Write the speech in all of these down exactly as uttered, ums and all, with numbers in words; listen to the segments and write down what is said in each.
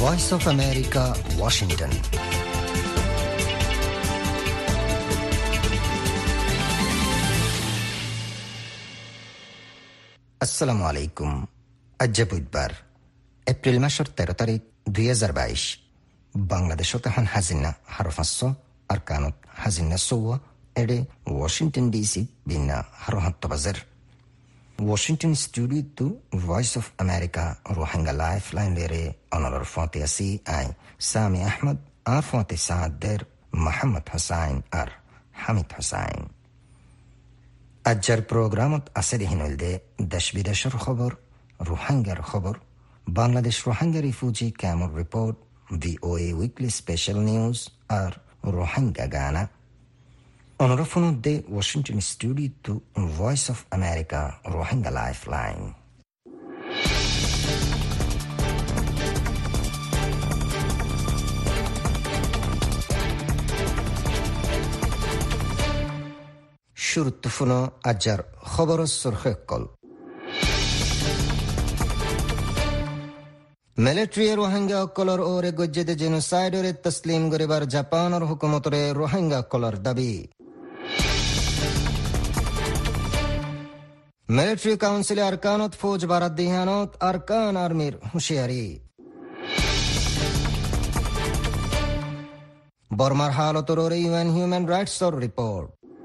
Voice of America, Washington. আসসালামু আলাইকুম। আজ বুধবার এপ্রিল মাসের তেরো তারিখ দুই হাজার বাইশ। বাংলাদেশত এখন হাজিনা হারো পাঁচশো আর কানত হাজিনা সৌয়া এডে ওয়াশিংটন ডিসি বিনা হারো হাত্ত বাজার। Washington studio to Voice of America Rohingya Lifeline lere honorar fonte asi ay Sami Ahmed ar fonte saad der Muhammad Hussain ar Hamid Hussain. Ajjar programot asede hinolde desh bideshar khobor, Rohingya khobor, Bangladesh Rohingya refugee camp report, V O A weekly special news ar Rohingya Gana. Onorofonu de Washington studio to Voice of America Rohingya Lifeline. শুরুত্তফুনো আজ্জার খবর সুরখেকল। Military Rohingya অকলর ওরে গজ্জেদে জেনোসাইডরে তসলিম গরিবার জাপানের হুকুমতরে রোহিঙ্গা অকলর দাবি। Military কাউন্সিলে আরকানত ফৌজ বারাত দিহানত আরকান আর্মির হুঁশিয়ারি। বর্মার হালতর ওরে UN human রাইটসর report.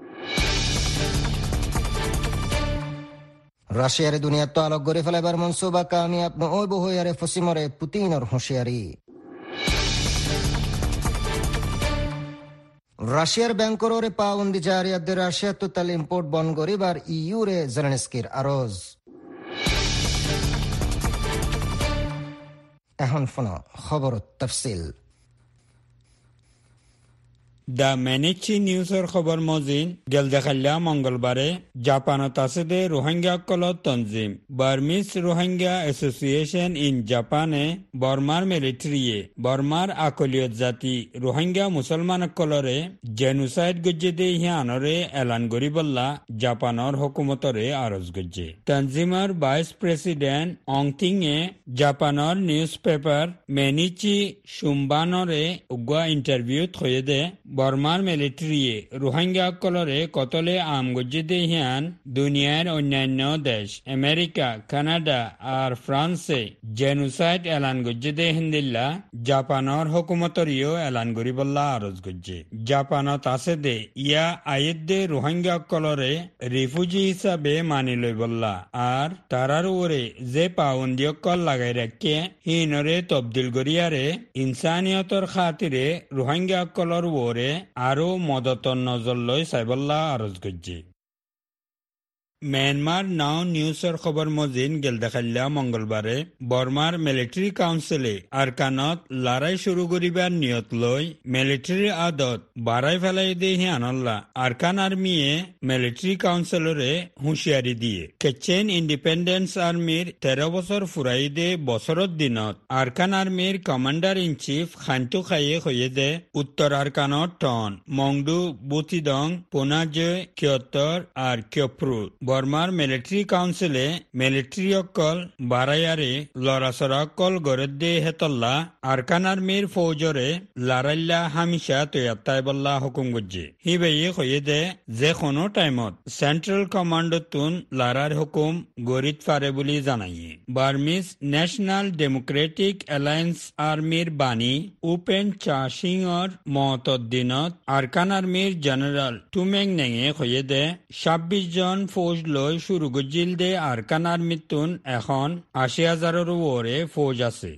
রাশিয়ার দুনিয়ার তো আলোক গড়ে ফেলাবার মনসুবা কামিয়াব নয় বহয়ারে ফসিমরে পুতিনের হুঁশিয়ারি। রাশিয়ার ব্যাংকর ওরে পাউন্দি জারিয়াত রাশিয়া তো তাল ইম্পোর্ট বন গরিবার ইউ রে জেলেনস্কির আরজ। এখন ফোন খবর তফসিল। দ্য ম্যানিচি নিউজৰ খবৰ মজিন গেল দেখাল্লা মঙ্গলবাৰে জাপানত আছে দে রোহিঙ্গা কলত তঞ্জিম বার্মিস রোহিঙ্গা এসোসিয়েশন ইন জাপানে বর্মার মিলিটারিয়ে বর্মার আকলিয়ত জাতি রোহিঙ্গা মুসলমান কলরে জেনোসাইড গজ্জে দে হিয়ানরে এলান গরি বল্লা জাপানৰ হুকুমতরে আরজ গজ্জে। তঞ্জিমৰ ভাইস প্রেসিডেন্ট অংথিং এ জাপানৰ নিউজ পেপার ম্যানিচি সুম্বানরে উগা ইন্টারভিউত হয়ে দে বর্মার মিলিটারিয়ে রোহিঙ্গা কলরে কতলে আম গজ্জে দেহিয়ান দুনিয়ার অন্যান্য দেশ আমেরিকা, কানাডা আর ফ্রান্সে জেনোসাইড এলান গজ্জে দে হিন্দিল্লা জাপানের হুকুমতরিও এলান গরি বল্লা আরজ গজ্জে। জাপানত আছে দে ইয়া আয়েদ দে রোহিঙ্গা কলরে রিফিউজি হিসাবে মানি লই বল্লা আর তারার ওরে যে পাউন্দিয় কল লাগাই রাখে হিনরে তবদিল গরিয়ারে ইনসানিয়তর খাতিরে রোহিঙ্গা কলর ওরে আরো মদতন নজর লই সাইবল্লা আরজ গজ্জে। মিয়ানমার নাও নিউজৰ খবৰ মজিন গেল দেখাল্লা মঙ্গলবাৰে বর্মার মিলিটারি কাউন্সিলে আরকানত লড়াই শুরু করিবার নিয়ত লই মিলিটারি আদত বাড়াই ফেলাই দে হিয়ানল্লা আরকান আর্মিয়ে মিলিটারি কাউন্সিলরে হুঁশিয়ারি দিয়ে কেচেন ইন্ডিপেন্ডেন্স আর্মির তেরো বছর ফুরাই দে বছরত দিনত আরকান আর্মির কমান্ডার ইন চিফ খান্তু খাইয়ে হয়ে দে উত্তর আরকানত টন মংডু বুতিদং পোনাজে কিয়তর আর কিয়প্রু বর্মার মিলিটারি কাউন্সিলে মিলিটারি অকল বারাইয়ারে লড়াচড়া কল গড়ে দে হেতল্লা আরকান আর্মির ফৌজরে লারাইল্লা হামিশা তৈয়াত্তাই বল্লা হুকুম গজ্জে। হিবেয়ে হয়ে দে যে কোনো টাইমত সেন্ট্রাল কমান্ডতুন লারার হুকুম গরিত পারে বলি জানাইয়ে। বার্মিস ন্যাশনাল ডেমোক্রেটিক অ্যালায়েন্স আর্মির বাণী উপেন চাশিংর মহতর দিনত আরকান আর্মির জেনারেল টুমেং নেঙে হয়ে দে ছাব্বিশ জন ফৌজ লই শুরু গজিল দে আরকান আর্মিতুন এখন আশি হাজারের ওরে ফৌজ আছে।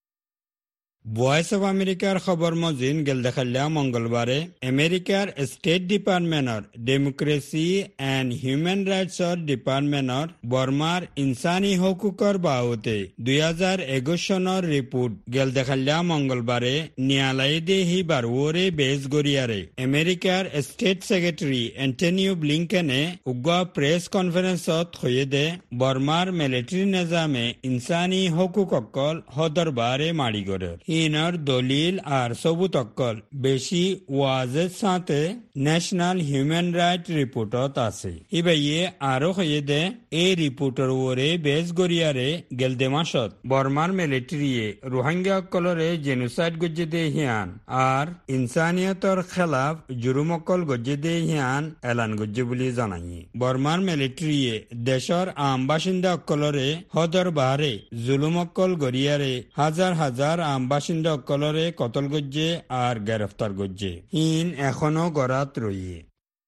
ভয়েস অফ আমেরিকার খবর মজিন গেল দেখাল্লা মঙ্গলবারে আমেরিকার স্টেট ডিপার্টমেন্টর ডেমোক্রেসি এন্ড হিউম্যান রাইটসর ডিপার্টমেন্টর বর্মার ইনসানি হকুকর বাহুতে দুই হাজার একুশ সনের রিপোর্ট গেল দেখাল্লা মঙ্গলবারে নিয়ালাই দে হিবার ওরে বেস গরিয়ারে আমেরিকার স্টেট সেক্রেটারি অ্যান্টনিও ব্লিংকেনে উগা প্রেস কনফারেন্সত হয়ে দে বর্মার মিলিটারি নিজামে ইনসানি হকুক অকল হদরবারে মারি গড়ে। ইনার দলিল আর সবুত অক্কল বেশি ওয়াজের সাথে ন্যাশনাল হিউম্যান রাইট রিপোর্টত আছে ইবাইয়ে আরো হয়ে দে এই রিপোর্টর ওরে বেশ গরিয়ারে গেলদে মাসত বর্মার মিলিটারিয়ে রোহিঙ্গা অক্কলরে জেনোসাইড গজ্জে দে হিয়ান আর ইনসানিয়তর খেলাফ জুরুম অক্কল গজ্জে দে হিয়ান এলান গজ্জে বলি জানাই বর্মার মিলিটারিয়ে দেশর আম বাসিন্দা অক্কলরে হদর বাহারে জুলুম অক্কল গরিয়ারে হাজার হাজার আম বাসিন্দা অক্কলরে কতল গজ্জে আর গ্রেফতার গজ্জে হিন এখনো গড়াত রইয়ে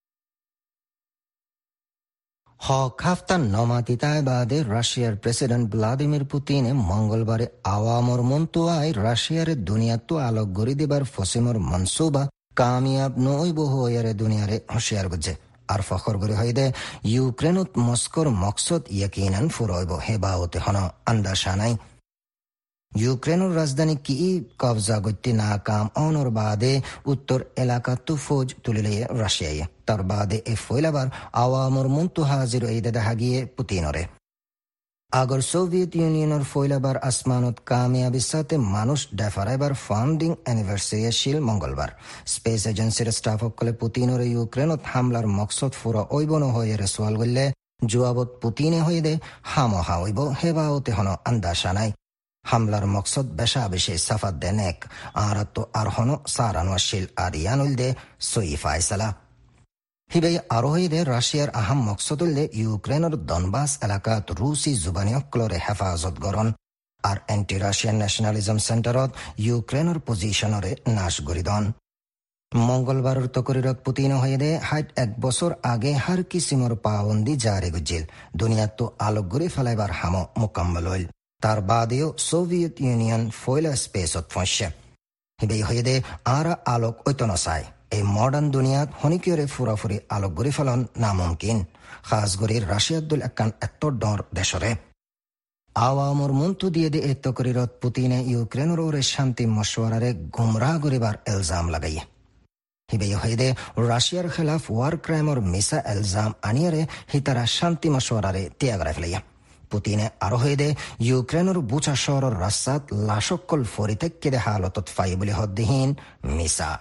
হক হাফতার নমাতিতায় বাদে রাশিয়ার প্রেসিডেন্ট ভ্লাদিমির পুতিনে মঙ্গলবারে আওয়ামর মন্তুয়ায় রাশিয়ার দুনিয়াতো আলোক গড়ি দিবার ফসিমর মনসুবা কামিয়াব নইব হইয়ারে দুনিয়ারে হুঁশিয়ার গুজে আর ফখর গড়ি হইদে ইউক্রেনত মস্কোর মকসদ ইয়াকিনান ফুরইব হেবাওতে হন আন্দাশা নাই ইউক্রেনের রাজধানী কিইভ কবজা গত্যি নাকাম অনর বাদে উত্তর এলাকা তু ফৌজ তুলিলে রাশিয়ায় তার বাদে এ ফইলাবার আওয়ামর মন্তু হাজির ঈদে দেখা গিয়ে পুতিনরে আগর সোভিয়েত ইউনিয়নের ফইলাবার আসমানত কামিয়াবির সাথে মানুষ ডেফারাইবার ফাউন্ডিং অ্যানিভার্সারি শিল মঙ্গলবার স্পেস এজেন্সির স্টাফ সকলে পুতিনরে ইউক্রেনত হামলার মকসদ ফুরা ওইবন হয়ে সোয়াল গল্লে জুয়াবত পুতিনে হয়ে দে হামহা ওইব হেবাওতে হন আন্দাশা নাই হামলার মকসদ বেশা বেশি সাফাত দেনেক আর তো আর হন সারানোশীল আর ইয়ানুল দে সই ফায়সালা হিবে আরো হইদে রাশিয়ার আহাম মকসদুল্লে ইউক্রেনের দনবাস এলাকাত রুসি জুবানিয়ক্লরে হেফাজত গরণ আর এন্টি রাশিয়ান ন্যাশনালিজম সেন্টারত ইউক্রেনের পজিশনরে নাশ গরিদন মঙ্গলবারের তকরিরত পুতিন হইদে হাইট এক বছর আগে হার কিসিমর পাবন্দি জারি গুজিল দুনিয়াত তো আলোক গড়ি ফেলাইবার হাম মোকাম্মল হইল তার বাদেও সোভিয়েত ইউনিয়ন ফয়লা স্পেসত ফসছে হিবেই হইদে আরা আলোক ঐতন চায় এই মডার্ন দুনিয়াত হনিকিয়রে ফুরাফুরি আলোক গড়ি ফেলন নামুমকিন খাস গড়ির রাশিয়ার দল একান এত ডর দেশরে আওয়ামর মন্তু দিয়ে দে এত করিরত পুতিনে ইউক্রেনের ওরে শান্তি মশওয়ারারে গুমরাহ গরিবার এলজাম লাগাইয়ে হিবেই হইদে রাশিয়ার খেলাফ ওয়ার ক্রাইমর মিসা এলজাম আনিয়ারে হিতারা শান্তি মশওয়ারারে ত্যাগ রাখলাইয়া পুতিনে আরো হইদে ইউক্রেনের বুচা শহরের রাস্তাত লাশকল ফরিতেক্কেদে হালতত ফাই বলে হদ্দিহীন মিসা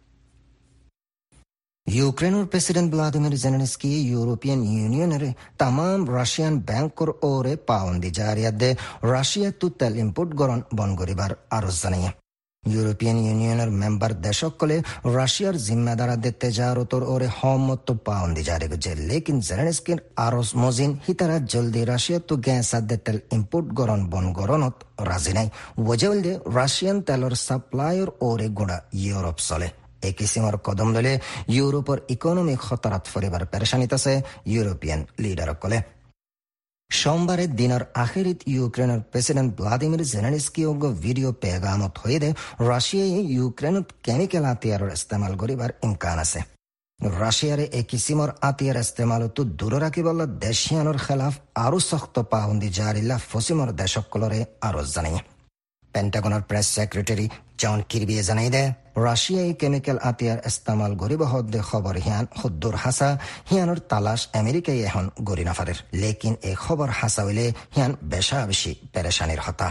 ইউক্রেনের প্রেসিডেন্ট ভ্লাদিমির জেলেনস্কি ইউরোপিয়ান ইউনিয়নের তাম রাশিয়ান ব্যাংকর ওরে পাউন্দি জারিয়াদে রাশিয়া তু তেল ইম্পোর্ট গরণ বন গরিবার আরজ জানাইয়া ইউরোপিয়ান ইউনিয়নের মেম্বার দেশকলে রাশিয়ার জিম্মেদারাদের তেজারতর ওরে হমত পাউন্দি জারি গুজে লেকিন জেলেনস্কির আরজ মজিন হিতারা জলদি রাশিয়া তু গ্যাস আদে তেল ইম্পোর্ট গরণ বন গরণত রাজি নাই ওজেলদে রাশিয়ান তেলর সাপ্লাইর ওরে গোড়া ইউরোপ চলে এই কিসিমর কদম ললে ইউরোপের ইকোনমিক খতরাত ফরিবার পেরেশানিত আছে ইউরোপিয়ান লিডারকলে সোমবারে দিনের আখেরিত ইউক্রেনের প্রেসিডেন্ট ভ্লাদিমির জেলেনস্কি ভিডিও পেগামত হয়ে দে রাশিয়ায় ইউক্রেনত কেমিক্যাল হাতিয়ারের ইস্তেমাল করিবার ইমকান আছে রাশিয়ারে এই কিসিমর হাতিয়ার ইস্তেমাল তো দূর রাখিবল দেশিয়ানোর খেলাফ আরো শক্ত পাবন্দি জারিলা ফসিমর দেশকলরে আরো জানাই পেন্টাগনের প্রেস সেক্রেটারি জন কিরবিয়ে জানাই দে রাশিয়ায় কেমিক্যাল হাতিয়ার ইস্তেমাল গরিব হদ্দে খবর হিয়ান খুদ্দুর হাসা হিয়ানোর তালাশ আমেরিকায় এখন গরি নাফারের লেকিন এই খবর হাসা হইলে হিয়ান বেশা বেশি পেরেশানির হতা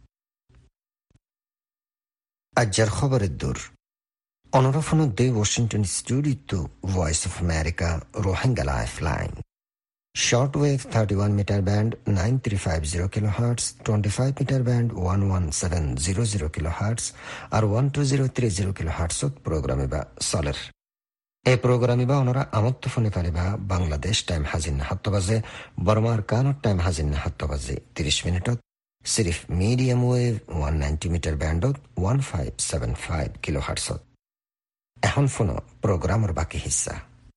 আজ্জার খবরের দূর অনুরফন দে Washington studio voice of America Rohingya lifeline Shortwave thirty-one meter band nine three five zero kilohertz, twenty-five meter band one one seven zero zero kilohertz আর one two zero three zero kilohertz প্রোগ্রামিবা সলের এই প্রোগ্রামিবা ওনারা আমত্ত ফোনে পারিবা Bangladesh time Hajin হাত্ত বাজে বর্মার কানোর time Hajin হাত্ত বাজে তিরিশ মিনিটত সিরিফ medium wave one ninety meter bandত one five seven five kilohertz এখন ফোন প্রোগ্রামের বাকি হিস্সা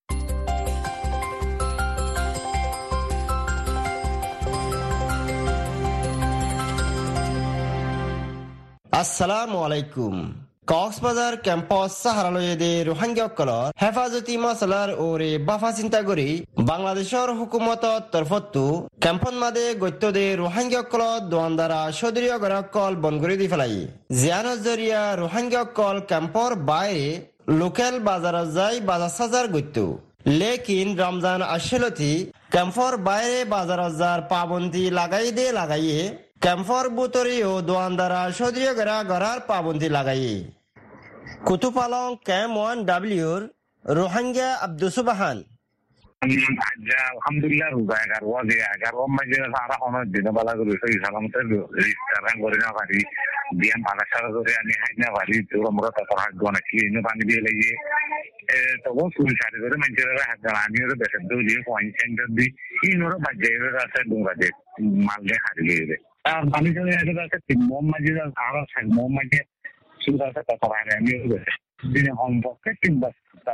আসসালামু আলাইকুম কক্সবাজার ক্যাম্পাস সাহারালয়েদে রোহিঙ্গাসকলৰ হেফাজতি মাছলাৰ ওৰে বাফা চিন্তা কৰি বাংলাদেশৰ হুকুমতৰ তৰফতো কেম্পন মাদে গত্যদে রোহিঙ্গাসকলৰ দোৱানদাৰা সদৰীয় গৰাকল বন কৰি দি পেলাই জিয়ানৰ জৰিয়া রোহিঙ্গাসকল কেম্পৰ বাইৰে লোকেল বাজাৰত যাই বাজাৰ সাজাৰ গত্য লেকিন রমজান আসলতি কেম্পৰ বাইরে বাজাৰত যাৰ পাবন্দি লাগাই দে লাগাইয়ে ক্যাম্পর বুতরি ও দোয়ানদারা সদীয় গেরা গড়ার পাবন্দি লাগাই কুতুপালং ক্যাম্প ওয়ান ডাব্লিউর Rohingya Abdul Subhan alhamdulillah ruga agar waje agar o maje sara ono dina bala guru sai salamte restaurant gore na bari diam bagasa gore ani haina bari to mura ta par gona ki ne pani die leye e to go suri sare gore manje ra hadana ani ro bese do je point center di ino ro baje ra sa dunga de malde harile de R pani jone এটা আছে mom maje ra sara sai mom maje sura ta ta par ani ro bese dine hom pokke timba ta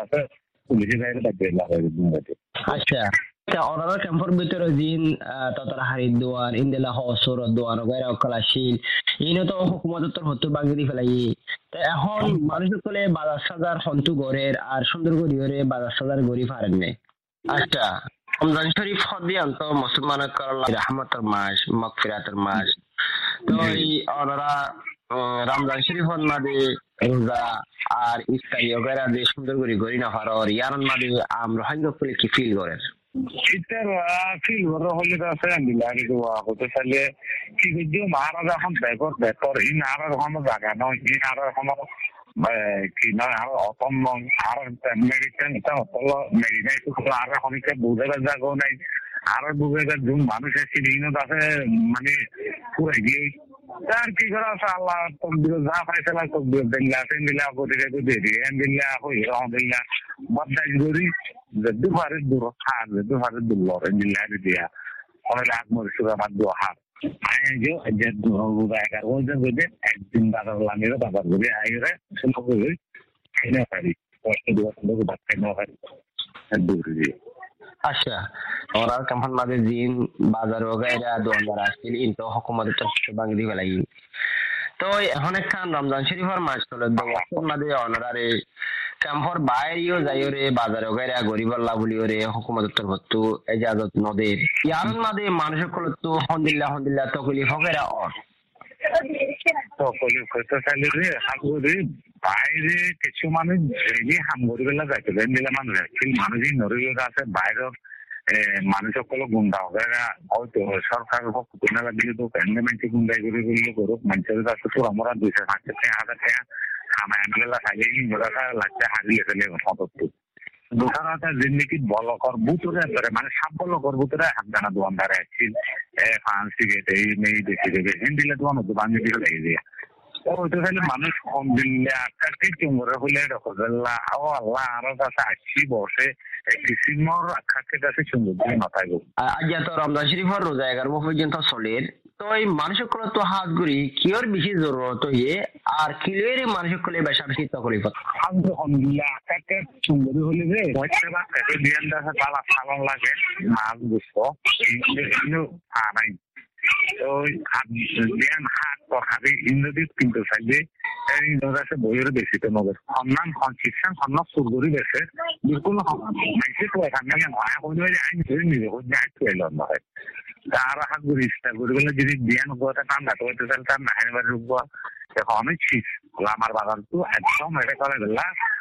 আচ্ছা ওনারা ক্যাম্পের ভিতরে দিন ততরা হারি দোয়ার ইন্দেলা হসর দোয়ার গায়রা কলাশিল ইনো তো হুকুমতের হতো বাগদি ফেলাই তো এখন মানুষ কলে বাজার সাজার হন্তু গরের আর সুন্দর গরিয়রে বাজার সাজার গরি পারেন নাই আচ্ছা রমজান শরীফ হদিয়ান তো মুসলমানের আল্লাহ রহমতের মাস মাগফিরাতের মাস তো এই ওনারা রমজান শরীফের মাঝে রোজা আর ইফতারি ওগেরা যে সুন্দর করে গরি না পারো ইয়ারন মাঝে আমরা হাঙ্গা করে কি ফিল করেন ইতার ফিল করে হলে তো আছে মিলারি দোয়া হতে চাইলে কি যে মহারাজা এখন বেকর বেকর ই নারার কোনো জায়গা নয় ই নারার কোনো কি না আর অতম আর আমেরিকান তা হলো মেরিনাই তো আর অনেকে বুঝার জায়গা নাই আর বুঝার জন্য মানুষ এসে দিন আছে মানে পুরো গিয়ে আর কি করা আছে আল্লাহ তকদির যা ফাইসালা তকদির দিল্লা দিল্লা করে দিয়ে দিয়ে দিল্লা হই দিল্লা বদাই গরি যদি পারে দূর হার যদি পারে দূর লড়ে দিল্লা দিয়া অনেক আগ মরে সুরা বাদ দোয়া হার আয় যে যে রোজা এগার ওই যে একদিন বাজার লামিয়ে বাজার করে আইরে শুনতে করে খাইনা পারি কষ্ট দেওয়া লোক ভাত খাইনা পারি দূর দিয়ে আচ্ছা ওরা কাম্পান মাঝে দিন বাজার ওগাইরা দোয়ানদার আসছিল ইনতো হুকুমতের তরফে বাংদি ফেলাই তো এখন একখান রমজান শরীফের মাস চলে দোয়ার মাঝে অনারারে ক্যাম্পর বাইরেও যাইরে বাজার ওগাইরা গরিবাল্লা বলিওরে হুকুমতের তরফে এজাজত নদের ইয়ারন মাঝে মানুষের কল তো আলহামদুলিল্লাহ আলহামদুলিল্লাহ তকলি হগেরা অর তকলি কইতে চাইলে রে হাগুরি বাইরে কিছু মানুষ এই হামগরি বেলা যাইতে দিলে মানুষ অ্যাকচুয়ালি মানুষই নরিল আছে বাইরের মানুষ সকল গুন্ডা ওরা হয়তো সরকারের পক্ষ থেকে দিলে তো প্যান্ডামেন্টে গুন্ডাই করে করলে করুক মানুষের কাছে তো আমরা দুইশো পাঁচশো টাকা হাজার টাকা খামায় আনবেলা খাইলে ওরা লাগছে হারিয়ে ফেলে সতর্ক দোকানটা জিন্দিগি বলকর বুতরে ধরে মানে সাপ বলকর বুতরে হাত দানা দোকানদারে আসছিল ফান্সি গেটে এই মেয়ে বেশি দেবে হিন্দিলে দোকান হতো বাঙালি দিকে লেগে দিয়ে ওইটা খালি মানুষ কম দিলে আটকাটি চুমরে হইলে রকজাল্লাহ ও আল্লাহ আরো কাছে আসছি বসে কিসিমর আখাকে কাছে সুন্দর দিয়ে মাথায় গো আজ তো রমজান শরীফের রোজা এগারো পর্যন্ত চলের তো এই মানুষের কলে তো হাত গুড়ি কিয়র বেশি জরুরত হইয়ে আর কিলের মানুষের কলে বেশা বেশি তকলিফ আলহামদুলিল্লাহ আখাকে সুন্দর হইলে যে পয়সা বা কাটে দিয়ান দাসা তালা সালন লাগে মাছ বুঝছো কিন্তু আনাই ওই হাত দিয়ান হাত হাতে ইন্দ্রদীপ কিন্তু চাইলে ইন্দ্রদাসে বইয়ের বেশি তো নগর সন্মান শিক্ষা সন্মান সুরগরি বেশে বিলকুল মাইসে তো এখানে নয় এখন আইন ধরে নিজে আইন তুলে হয় আর হাত গুড়ি ইচ্ছা করি বলে যদি দিয়ান গোটা ঠান্ডা তো হইতে চাইলে তার নাহের বাড়ি রুখবো এখন অনেক শীত আমার বাগান তো একদম এটা করে দিলা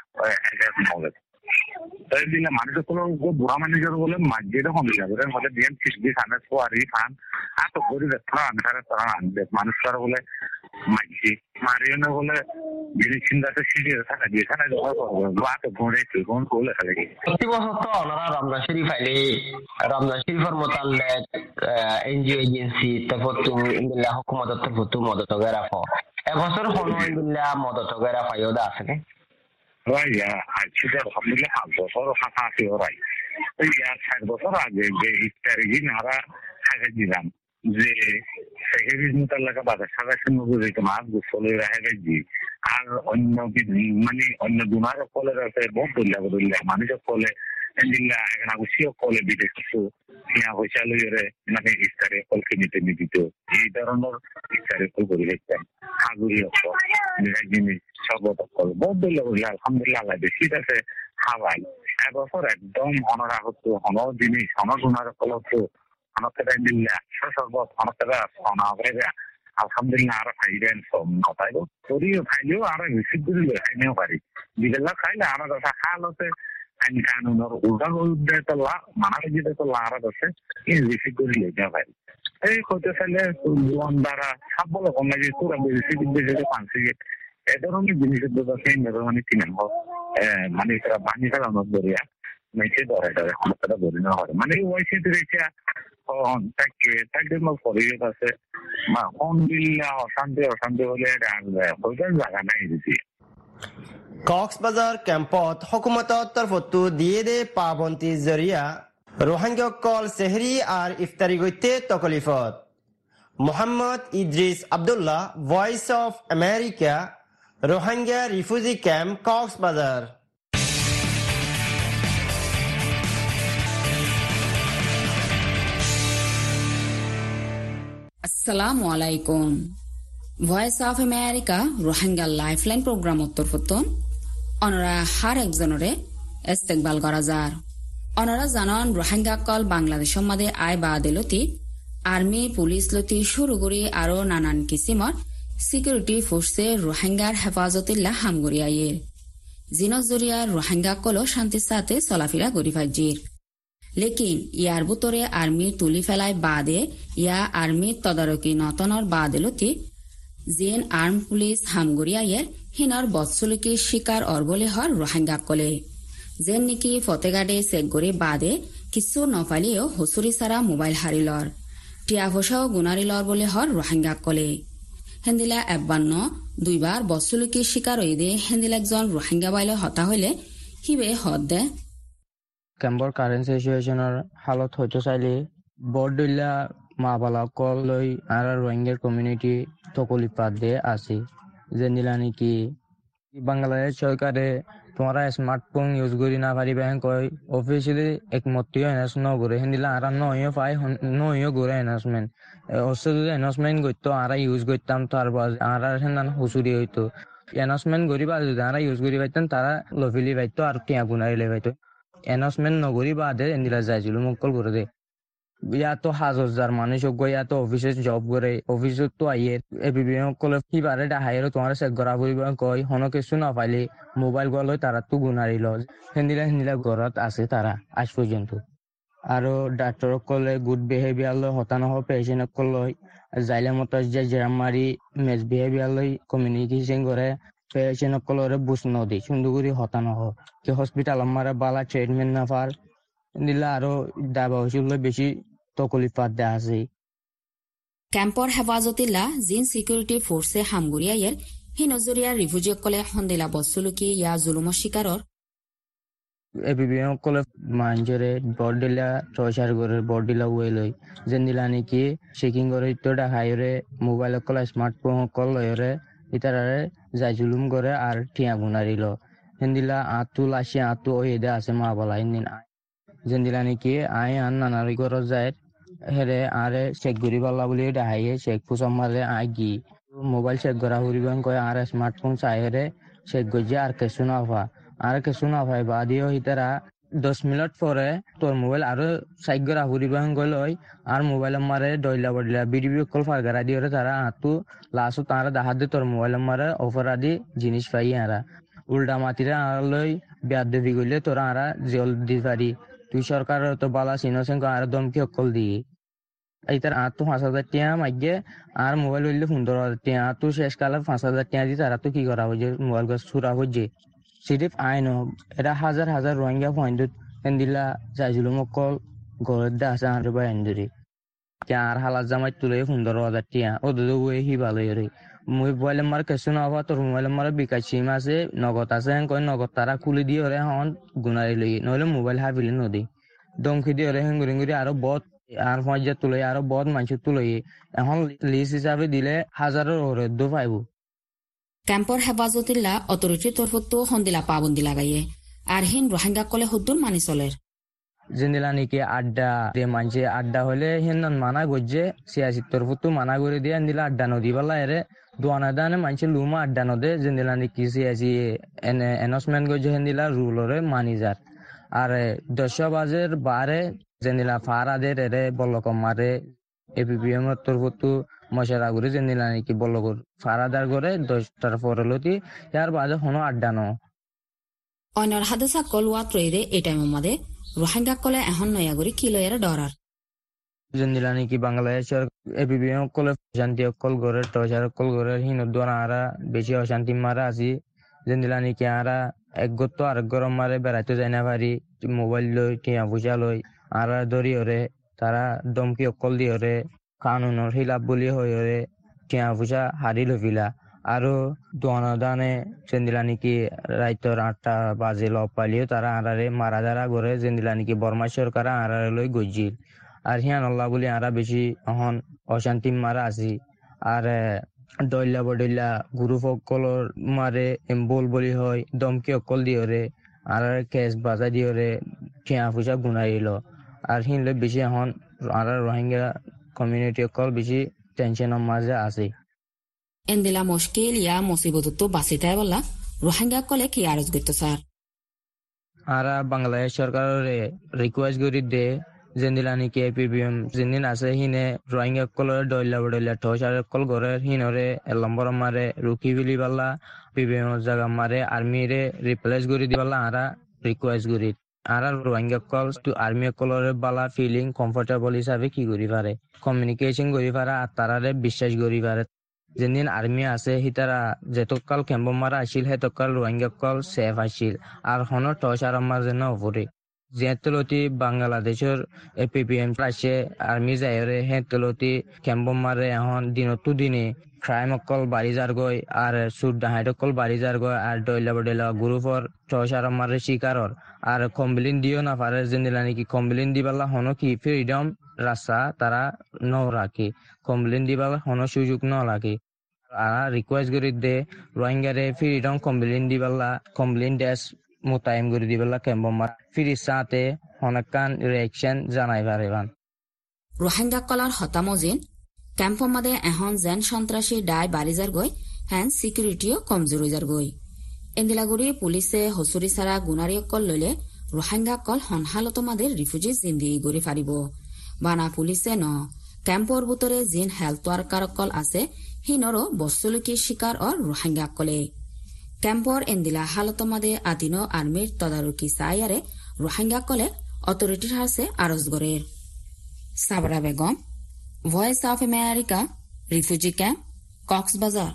নগর তাই দিলে মানুষের কোনো বুড়া মানুষের বলে মাঝে কমে যাবে মধ্যে দিয়ান খিসবি খানে সোয়ারি খান আর তো গরিব আনসারে তারা আনবে মানুষ তারা বলে মাঝি মারিও না বলে যিনি চিন্তাতে সিরিয়াস থাকা দিয়ে খানা জমা করবো বাতে ঘুরে কোন করলে ফেলে প্রতি বছর তো ওনারা রমজান শরীফ আইলে রমজান শরীফের মোতাল্লেক এনজিও এজেন্সি তারপর তো ইন্দিল্লা হুকুমতের তরফ তো মদত রাখো এবছর হলো ইন্দিল্লা মদত রাখাইও দা আছে রাইয়া আজকে আলহামদুলিল্লাহ পাঁচ বছর হাঁটা আছে ওরাই ওই আর ষাট বছর আগে যে ইফতারি নারা খাইতে দিলাম যে সেহেরিজ মোতাল্লাকা বাজার সাতাশে নব্বই মাছ গোসলে রাখা গেছি আর অন্য মানে অন্য দুনার কলের আছে বহুত দল্লা বদল্লা মানুষের কলে দিল্লা এখন আগুসিও কলে বিদেশ কিছু সিয়া পয়সা লইরে মানে ইফতারে কলকে নিতে নিদিত এই ধরনের ইফতারে কল করে দেখতেন হাগুরি অকল জিনিস সর্বত কল বহুত দল্লা বদলা আলহামদুলিল্লাহ আল্লাহ বেশি আছে হাওয়াই এবছর একদম অনরা হতো অন জিনিস অনর দুনার কল হতো অনেকটা দিল্লা একশো সর্বত অনেকটা সোনা হয়ে আলহামদুলিল্লাহ আরো খাইবেন সব নতাইব যদিও খাইলেও আরো রিসিভ করে খাইনেও পারি যেগুলা খাইলে আমার কথা খাল হতে আইন কানুনের উল্টা উল্টে তো মানা যেতে তো লারা আছে রিসিভ করে লেগে পারি এই হতে চাইলে দ্বারা সব বলো কম লাগে পুরা বেশি বেশি পাঁচশো এ ধরনের জিনিসের দোকান সেই মানে কিনে মানে তারা বানিয়ে ফেলানো দরিয়া মেসে ধরে ধরে সমস্যাটা ধরে নেওয়া হয় মানে ওই সেতু রেখে তাকে তাকে পরিবেশ আছে দিল্লা অশান্তি অশান্তি হলে ওইটার জায়গা নাই দিদি কক্সবাজার ক্যাম্পত হুকুমতর তরফতো দিয়ে দে পাবন্তি জরিয়া রোহিঙ্গাসকল সেহরি আর ইফতারি গইতে তকলিফত Mohammad Idris Abdullah voice of America Rohingya refugee camp Cox's Bazar আসসালামু আলাইকুম voice of America Rohingya lifeline programme উত্তর ফতন অনরা হার একজনরে ইস্তেকবাল করা যার অনরা জানান রোহিঙ্গা কল বাংলাদেশের মাঝে আয় বা দিলতি আর্মি পুলিশ লতি শুরু করে আরো নানান কিসিমর সিকিউরিটি ফোর্সে রোহিঙ্গার হেফাজতিল্লা হামগরি আইয়ে জিনস জরিয়া রোহিঙ্গা কল শান্তির সাথে চলাফেরা করি ফাজির লেকিন ইয়ার ভিতরে আর্মির তুলি ফেলায় বাদে ইয়া আর্মির তদারকি নতনর বাদেলতি জিন আর্ম পুলিশ হামগরিয়ায়ের হিনর বৎসলকি শিকার অর্বলে হর রোহিঙ্গা কলে যেন নিকি ফতেগাডে চেকগরি বাদে কিছু নফালিও হসুরি সারা মোবাইল হারিলর টিয়া ফসাও গুনারিলর বলে হর রোহিঙ্গা কলে হেন্দিলা এব্বান্ন দুইবার বৎসলকি শিকার দে হেন্দিলা একজন রোহিঙ্গা বাইলে হতা হইলে হিবে হদ দে কেম্বৰ কাৰেণ্ট চিচুৱেশ্যনৰ হালত হয়তো চাইলে বৰ দলীয়া মা বালাকল লৈ আৰু রোহিঙ্গার কমিউনিটি তকলি পাত দিয়ে আছে যেনিলা নেকি বাংলাদেশ সরকারে তোমরা স্মার্টফোন ইউজ করি না পারিবে কয় অফিসিয়ালি একমতীয় এনাউন্সমেন্ট করে হেন্দিলা আর নয় পাই নয় করে এনাউন্সমেন্ট অবশ্য যদি এনাউন্সমেন্ট করতো আর ইউজ করতাম তারপর আর হেন হুচুরি হইতো এনাউন্সমেন্ট করিবা যদি আর ইউজ করি পাইতেন তারা লফিলি পাইতো আর টিয়া গুনারিলে পাইতো এনাউন্সমেন্ট নগরি বাদে এন্দিলা যাইছিল মুকল করে দে ইয়াতো হাজার হাজার মানুষ ইয়াতো অফিসে জব করে অফিসত তো আইয়ে এবিবি কলে কি বারে ডাহাইর তোমার চেক করা পড়িব কয় হন কিছু না পাইলে মোবাইল গল তারা তো গুনারি ল হেন্দিলা হেন্দিলা ঘরত আছে তারা আজ পর্যন্ত আৰু ডাক্তৰ কলে গুড বিহেভিয়ার লয় হতা নহ পেশেন্ট কলয় যাইলে মত যে জেরাম মারি মেজ বিহেভিয়ার লয় কমিউনিকেশন করে পেশেন্ট কলরে বুঝ নদী সুন্দরগুড়ি হতা নহ কি হসপিটাল আমার বালা ট্রিটমেন্ট না পার দিলা আরো দাবা হইছিল বেশি তকলিফাত দেয়া আছে ক্যাম্পৰ হেফাজতিল্লা জিন সিকিউরিটি ফোর্সে হামগুরিয়ায়ের হিনজরিয়া রিফিউজি কলে হন্দিলা বসুলুকি ইয়া জুলুমৰ শিকাৰৰ এবিবি কলে মাঞ্জরে বর্ডিলা টয়সার করে বর্ডিলা ওয়েলই যেনিলা নাকি চেকিং করে তো দেখাইরে মোবাইল কল স্মার্টফোন কল লয়রে ইতারারে যাই জুলুম করে আর টিয়া গুনারিল হেন্দিলা আতু লাসি আতু ওইদে আছে মা বলা ইন্দিন যেনিলা নাকি আই আন নানারি করে যায় হেরে আরে চেক করি পাল্লা বলে দেখাইয়ে চেক পুষম মারে আই গি মোবাইল চেক করা হরিবান কয় আর স্মার্টফোন চাইরে চেক গজে আর কিছু না হওয়া আর কিছু না ভাই বাদিও হিতারা দশ মিনিট পরে তোর মোবাইল আরো সাইক করা হরিবান গলই আর মোবাইল মারে ডইলা বডিলা ভিডিও কল ফারগারা দিও তারা আতু লাস্ট তারা দাহাদ তোর মোবাইল মারে অফার আদি জিনিস পাই আরা উল্টা মাতিরা আর লই বেয়াদবি গইলে তোরা আরা জল দি পারি তুই সরকার তো বালা সিনোসেন আর দমকি অকল দি এইটার আর তো পাঁচ হাজার টিয়া মাইগে আর মোবাইল হইলে পনেরো হাজার টিয়া তো শেষ কালে পাঁচ হাজার টিয়া দি তারা তো কি করা হয়েছে মোবাইল গাছ চুরা হয়েছে সিরিফ আইন এরা হাজার হাজার রোহিঙ্গা পয়েন্টত এন্দিলা যাইছিল মকল ঘরের দা আছে আর বা এন্ডরি আর হালাত জামাই তুলে পনেরো হাজার টিয়া ওদের ওই হি ভালো রে মোবাইল মার কিছু না হওয়া তোর মোবাইল মার বিকাশ সিম আছে নগদ আছে কয় নগদ তারা খুলে দিয়ে ওরে হন গুনারি লই নহলে মোবাইল হাবিলে নদী দমকি দিয়ে ওরে হেঙ্গুরি হেঙ্গুরি আরো বহুত আর পাঁচ হাজার তুলে আরো বহুত মানুষ তুলে এখন লিস্ট হিসাবে দিলে হাজারের ওরে দু পাইব ক্যাম্পৰ হেফাজতিল্লা অথরিটির তরফতো হন্দিলা পাবন্দি লাগাইয়ে আর হিন রোহিঙ্গা কলে হুদ্দুর মানি চলের যেনিলা নাকি আড্ডা দিয়ে মানছে আড্ডা হলে হিন মানা গজ্জে সিয়াসির তরফতো মানা করে দিয়ে দিলা আড্ডা নদী বেলা এরে দোয়ানা দানে মানছে লুমা আড্ডা নদে যেনিলা নাকি সিয়াসি এনাউন্সমেন্ট গজ্জে হেন্দিলা রুলরে মানি যার আর দশ বাজের বারে যেনিলা ফারাদের এরে বলকম মারে এপিপিএম এর তরফতো মশারা করে যেনিলা নাকি বলগর ফারাদার করে দশটার পরে লতি ইয়ার বাজে কোনো আড্ডা ন অন্যর হাদেসা কল ওয়াত রইরে এই টাইমের মধ্যে রোহিঙ্গা কলে এখন নয়াগরি কি লয়ের ডরার জেন্দিলানি কি বাংলাদেশের এপিবি কলে শান্তি অকল গড়ে টসার অকল গড়ে হিন দোনা আরা বেশি অশান্তি মারা আছি জেন্দিলানি কি আরা এক গত আর গরম মারে বেড়াইতে যায় না পারি মোবাইল লই টিয়া পয়সা লই আরা ধরি ওরে তারা দমকি অকল দি ওরে কানুনের খিলাফ বলি হই ওরে টিয়া পয়সা হারি লফিলা আৰু দোয়ানাদানে জেন্দিলানি কি রাইতর আটটা বাজে লব পালিও তারা আরারে মারা যারা গড়ে জেন্দিলানি কি বর্মা সরকার আরারে লই গজিল আর হিয়ান আল্লাহ বলি আরা বেশি অহন অশান্তি মারা আছি আর দইলা বডইলা গুরু ফকলর মারে এমবল বলি হয় দমকি অকল দিওরে আর কেস বাজা দিওরে টিয়া পয়সা গুনাইল আর হিনলে বেশি এখন আর রোহিঙ্গা কমিউনিটি অকল বেশি টেনশনের মাঝে আছে এন্দিলা মুশকিল ইয়া মুসিবত তো বাঁচিতাই বলা রোহিঙ্গা কলে কি আরজ গইতো স্যার আর বাংলাদেশ সরকারের রিকোয়েস্ট করি দে জেন্দিলানি কে পিবিএম জিনিন আছে হিনে রোহিঙ্গা কলর দইলা বডইলা ঠোসার কল গরে হিনরে লম্বর মারে রুকি বিলি বালা পিবিএম জায়গা মারে আর্মি রে রিপ্লেস করি দিবালা আরা রিকোয়েস্ট করি আর রোহিঙ্গা কল টু আর্মি কলরে বালা ফিলিং কমফর্টেবল হিসাবে কি করি পারে কমিউনিকেশন করি পারে আর তারারে বিশ্বাস করি পারে যেদিন আর্মি আছে হিতারা যেতকাল ক্যাম্প মারা আসিল হেতকাল রোহিঙ্গা কল সেফ আসিল আর হন টস আর আমার যেন অপরে যেতলতি বাংলাদেশের এপিপিএম আসে আর্মি যায়রে হেতলতি ক্যাম্প মারে এখন দিনতো দিনে ক্রাইম অকল বাড়ি যার গই আর সুদ ডাহাইট অকল বাড়ি যার গই আর ডইলা বডইলা গ্রুপর টস আর মারে শিকারর আর কমপ্লেন দিও না পারে যেদিলা নাকি কমপ্লেন দিবালা হন কি ফ্রিডম রাস্তা তারা ন রাখি কমপ্লেন দিবালা হন সুযোগ ন রাখি আর রিকোয়েস্ট করি দে রোহিঙ্গারে ফ্রিডম কমপ্লেন দিবালা কমপ্লেন ডেস মোতায়েন করে দিবালা ক্যাম্প মার ফিরি সাথে হনকান রিঅ্যাকশন জানাই পারেবান রোহিঙ্গা কলার হতামজিন ক্যাম্প মাদে এখন জেন সন্ত্রাসী ডাই বাড়িজার গই হ্যান সিকিউরিটিও কমজোরি যার গই এন্দিলাগুড়ি পুলিশে হসুরি সারা গুনারি অকল লইলে রোহিঙ্গা কল হনহালত মাদের রিফিউজি জিন্দিগি গড়ি ফারিব বানা পুলিশে ন ক্যাম্পর ভিতরে জিন হেলথ ওয়ার্কার অকল আছে হিনরও বস্তুলুকি শিকার অর রোহিঙ্গা কলে ক্যাম্পর এন্দিলা হালত মাদে আদিনো আর্মির তদারকি সাইয়ারে রোহিঙ্গা কলে অথরিটির হাসে আরজ গড়ের Sabra Begum voice of America refugee camp Cox's Bazar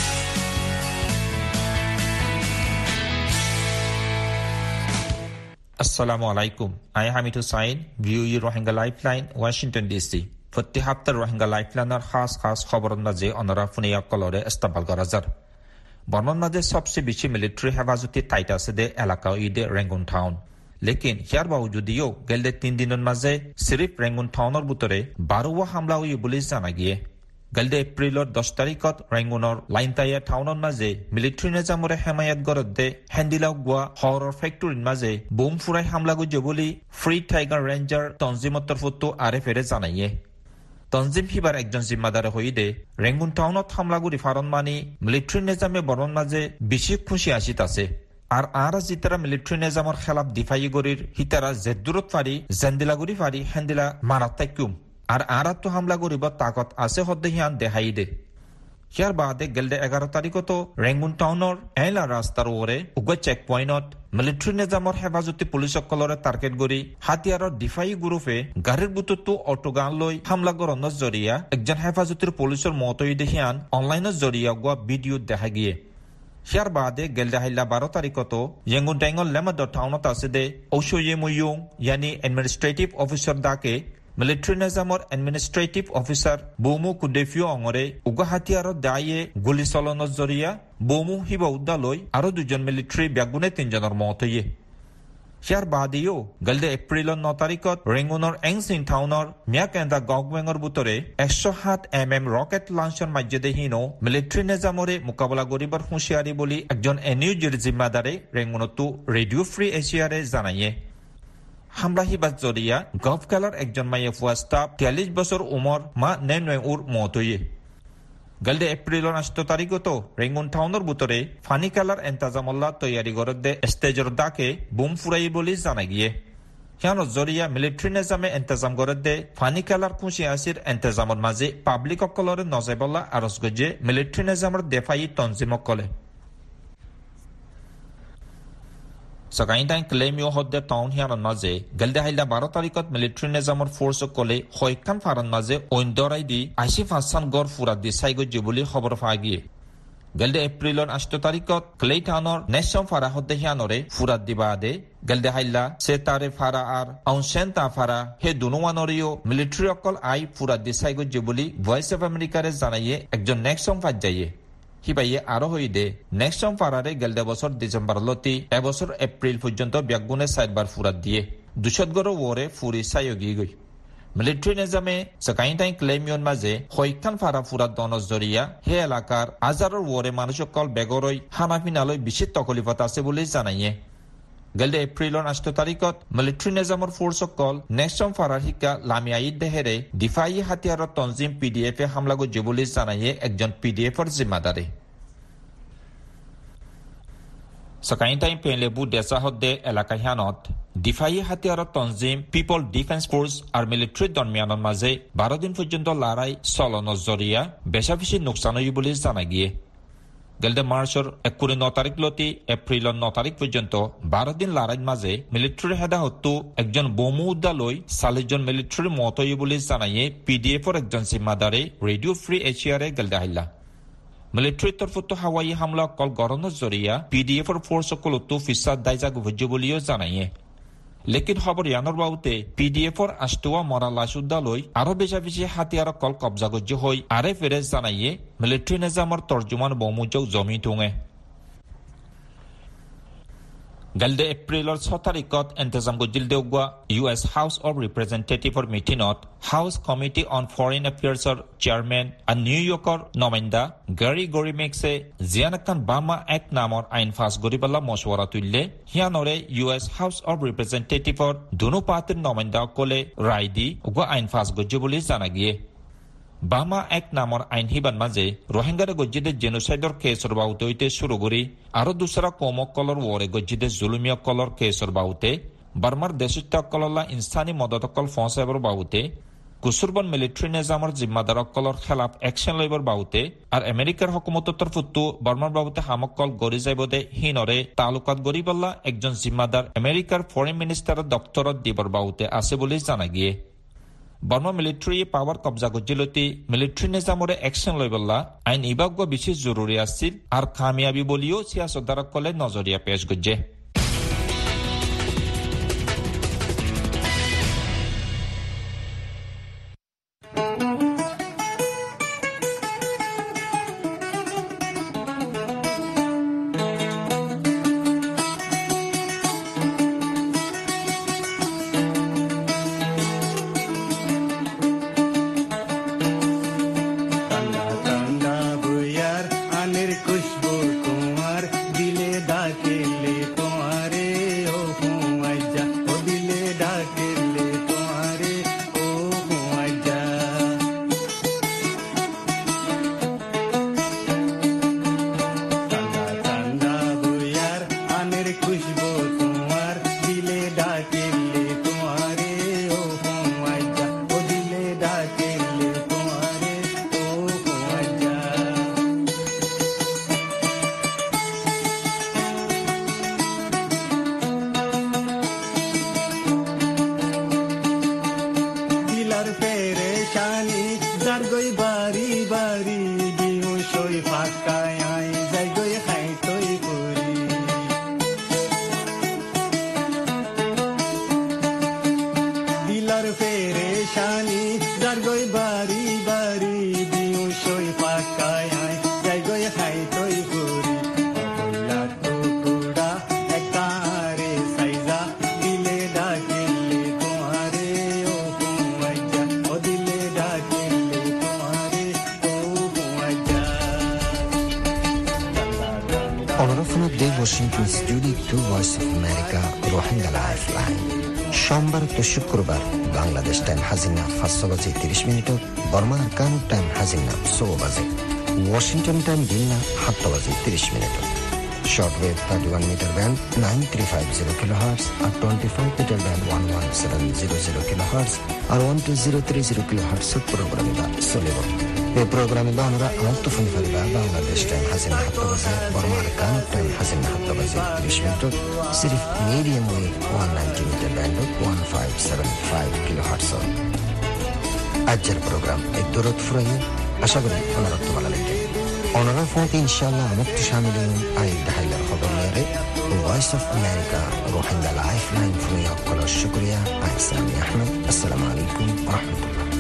Assalamu alaikum. I am Hamid Hussain, view your Rohingya Lifeline, Washington D C. প্রতি সপ্তাহ রোহিঙ্গা লাইফলাইনের খাস খাস খবরের মাঝে অনরা ফুনিয়া কলরে ইস্তেমাল করা যায়। বর্মার মাঝে সবচেয়ে বেশি মিলিটারি হেফাজতি টাইট আছে দে এলাকা ইদে রেঙ্গুন টাউন। লেকিন ইয়ার বাবজুদিও গেলদে তিন দিনের মাঝে সিরিফ রেঙ্গুন টাউনের ভিতরে বারোয়া হামলা হয়ে বলে জানা গিয়ে। গেলদে এপ্রিলৰ দশ তাৰিখত ৰেঙ্গুনৰ লাইনতাইয়া টাউনৰ মাজে মিলিটাৰী নিজামৰে হেমায়াত গৰত দে হেন্দিলাও গোৱা হৰৰ ফেক্টৰীৰ মাজে বোম ফুৰাই হামলা গুজে বুলি ফ্ৰী টাইগাৰ ৰেঞ্জাৰ তঞ্জিমৰ তৰফতো আৰে ফেৰে জানাইয়ে। তঞ্জিম সিবাৰ একজন জিম্মাদাৰ হৈ দে ৰেঙ্গুন টাউনত হামলা গুৰি ফাৰণ মানি মিলিটাৰী নিজামে বৰৰ মাজে বেছি খুশি আসিত আছে। আর আর জিতারা মিলিটারি নিজামৰ খেলাফ দিফাই গৰিৰ হিতারা জেদুৰত ফাৰি জেন্দিলাগুৰি ফাৰি হেন্দিলা মাৰাত তাইকুম আর আরাত্ম হামলা করিব তাকত আছে হদ্দেহিয়ান দেখাই দে। ইয়ার বাদে গেলদে এগারো তারিখতো রেঙ্গুন টাউনৰ এলা রাস্তার ওরে উগা চেক পয়েন্টত মিলিটারি নিজামৰ হেফাজতি পুলিচসকলৰে টার্গেট কৰি হাতিয়াৰৰ দিফাই গ্ৰুপে গাড়ীৰ বুটতো অটোগান লৈ হামলা কৰাৰ জৰিয়া একজন হেফাজতিৰ পুলিচৰ মতই দেখিয়ান অনলাইনৰ জৰিয়া গোৱা ভিডিঅ দেখা গিয়ে। ইয়ার বাদে গেলদে হাইলা বারো তারিখতো য়েঙ্গুন টাইঙৰ লেমাদ টাউনত আছে দে ঔষয়ে ময়ুং ইয়ানি এডমিনিস্ট্রেটিভ অফিসার দাকে মিলিটারি নিজামৰ এডমিনিস্ট্রেটিভ অফিসার বৌমু কুডেফিও অঙৰে উগা হাতিয়াৰৰ দায়ে গুলি চলনৰ জৰিয়া বৌমু হিবা উদ্দালৈ আৰু দুজন মিলিটারি ব্যাগুনে তিনজনৰ মত হয়ে। ইয়াৰ বাদেও গেলদে এপ্ৰিলৰ ন তাৰিখত ৰেঙ্গুনৰ এংচিং টাউনৰ মিয়াকেন্দা গগৱেঙৰ বুটৰে একশ সাত এম এম ৰকেট লঞ্চৰ মাজেদি হিনো মিলিটারি নিজামৰে মোকাবিলা কৰিবৰ হুঁচিয়াৰি বুলি একজন এনইউজিৰ জিম্মাদাৰে ৰেঙ্গুনতো ৰেডিঅ' ফ্ৰী এছিয়াৰে জানায়ে। হামলা হিবাত জরিয়া গভ কালার একজন মাইয়ে ফুয়াস্তাব তিয়াল্লিশ বছর উমর মা নেন উর মত হয়ে। গেলদে এপ্রিলৰ আঠ তারিখতো রেঙ্গুন টাউনের বুটরে ফানি কালার এন্তাজামল্লা তৈয়ারি গরত দে স্টেজর দাকে বুম ফুরাই বলে জানা গিয়ে। সিয়ানত জরিয়া মিলিটারি নিজামে এন্তাজাম গরত দে ফানি কালার খুশি আসির এন্তাজামর মাঝে পাবলিক অকলরে নজাইবল্লা আরজ গজে মিলিটারি নিজামর দেফাই তঞ্জিমক কলে। Sakaintain claim yo hodde town hianan maze galde haila twelve tarikot military nizamor force kole hoikan faran maze oindorai di eighty percent gor furat di saigo jibuli khobor faagi galde Aprilon eight tarikot Claytonor nation fara hodde hianore furat dibade galde haila setare fara ar aunsenta fara he dunuanorio military okol ai furat di saigo jibuli Voice of America re janaye ekjon nation fajjaye হিবাইয়ে আরো হইদে next সম Ferrari গেলদে বছর December লতি এবছর April পর্যন্ত ব্যাগুনে sidebar ফুরাত দিয়ে দুশতগর ওরে ফুরি সাইয়োগি গই মিলিটারি নিজামে সকাইনটাই ক্লেমিয়ন মাঝে হইকান ফারা ফুরাত দনজ জরিয়া হে এলাকার হাজারর ওরে মানুষকল বেগরই হানাফিনালই বিশেষ তকলিফত আছে বলে জানাইয়ে গেলদে এপ্রিলর eight তারিখত মিলিটারি নিজামর ফোর্সকল নেক্সট সম ফারার হিকা লামিয়াইদ দেহেরে দিফাই হাতিয়ার তনজিম পিডিএফ এ হামলা গজে বলে জানাইয়ে একজন পিডিএফ এর জিম্মাদারে সকাইনটাই পেলেবু দেশা হদ্দে এলাকা হিয়ানত দিফাই হাতিয়ার তনজিম পিপল ডিফেন্স ফোর্স আর মিলিটারি দরমিয়ানের মাঝে বারো দিন পর্যন্ত লড়াই চলনের জরিয়া বেশা বেশি নোকসান হই বলে জানা গিয়ে গেলদে মার্চর একুরে ন তারিখ লতি এপ্রিলর ন তারিখ পর্যন্ত বারো দিন লড়াইর মাঝে মিলিটারি হেদা হত্তু একজন বোমু উদ্দা লই চাল্লিশজন মিলিটারি মত হই বলে জানাইয়ে পিডিএফ এর একজন জিম্মাদারে রেডিও ফ্রি এশিয়ারে গেলদে হাইলা মিলিটারি তরফতো হাওয়াই হামলা কল গরনের জরিয়া পিডিএফ এর ফোর্স কলতো ফিসাদ দাইজা গুভজ্য বলিও জানাইয়ে লেকিন খবর ইয়ানোর বাউতে পিডিএফ এর আষ্টুয়া মরা লাশ উদ্দা লই আরো বেশা বেশি হাতিয়ার কল কবজা গজ্য হই আরে ফেরেজ জানাইয়ে মিলিটারি নিজামর তর্জমান বমুজক জমি টুঙে গেলদে এপ্রিলর six তারিখত এন্তেজাম গজিল দেউগা ইউএস হাউস অফ রিপ্রেজেন্টেটিভৰ মিটিনত হাউস কমিটি অন ফরেন এফেয়ার্সৰ চেয়ারম্যান আর নিউ ইয়র্কর নমাইন্দা গ্যারি গরিমেক্সে জিয়ানাকান বামা এক নামৰ আইন ফাস গরিবালা মশওয়ারা তুললে হিয়ানরে ইউএস হাউস অফ রিপ্রেজেন্টেটিভৰ দুনো পার্টির নমাইন্দা কলে রায় দি উগা আইন ফাস গজ্য বলে জানা গিয়ে বামা এক নামৰ আইন হিবান মাঝে রোহিঙ্গারে গজ্জিদে জেনোসাইডর কেসর বাউতে হইতে শুরু করি আরো দুসরা কমক কলর ওরে গজ্জিদে জুলুমিয়া কলর কেসর বাউতে বার্মার দেশিত্য কললা ইনসানি মদত কল ফসাইবর বাউতে কুসুরবন মিলিটারি নিজামর জিম্মাদার কলর খেলাফ অ্যাকশন লইবর বাউতে আর আমেরিকার হকুমতর তরফুত্তু বার্মার বাউতে হামক কল গরি যাইবদে হিনরে তালুকাত গরিবাল্লা একজন জিম্মাদার আমেরিকার ফরেন মিনিস্টারের দপ্তরত দিবর বাউতে আছে বলে জানা গিয়ে বর্মা মিলিটারি পাওয়ার কবজা গজ্জিলতি মিলিটারি নিজামরে অ্যাকশন লইবল্লা আইন ইবাগ্য বিশেষ জরুরি আছিল আর কামিয়াবি বলিও সিয়াসতদারক কলে নজরিয়া পেশ গজ্জে Washington studio to voice of America Rohingya lifeline সোমবার তো শুক্রবার বাংলাদেশ টাইম হাজিনা পাঁচশো বাজে তিরিশ মিনিটত বর্মার কানু টাইম হাজিনা ষোলো বাজে ওয়াশিংটন টাইম দিন না সাতটা বাজে তিরিশ মিনিটত shortwave thirty-one meter band nine three five zero kilohertz আর twenty-five meter band eleven seven hundred kilohertz আর twelve thirty kilohertz প্রোগ্রামে বা চলিব এই প্রোগ্রামে বা আমরা আওয়াজ ফোন করিবা বাংলাদেশ টাইম হাসিন সাত বাজে বর্মার কান টাইম হাসিন সাত বাজে ত্রিশ মিনিট সিরিফ medium wave one ninety meter band fifteen seventy-five kilohertz আজকের প্রোগ্রাম এই দরদ ফুরাইয়ে আশা করি আপনারা তো ভালো লাগবে ওনারা ফোনতে ইনশাআল্লাহ মুক্তি শামিলিন আই দাহাইলার খবর নিয়ে voice of America Rohingya lifeline ফুরিয়া কল শুকরিয়া আই সামি আহমেদ আসসালামু আলাইকুম ওয়া রাহমাতুল্লাহ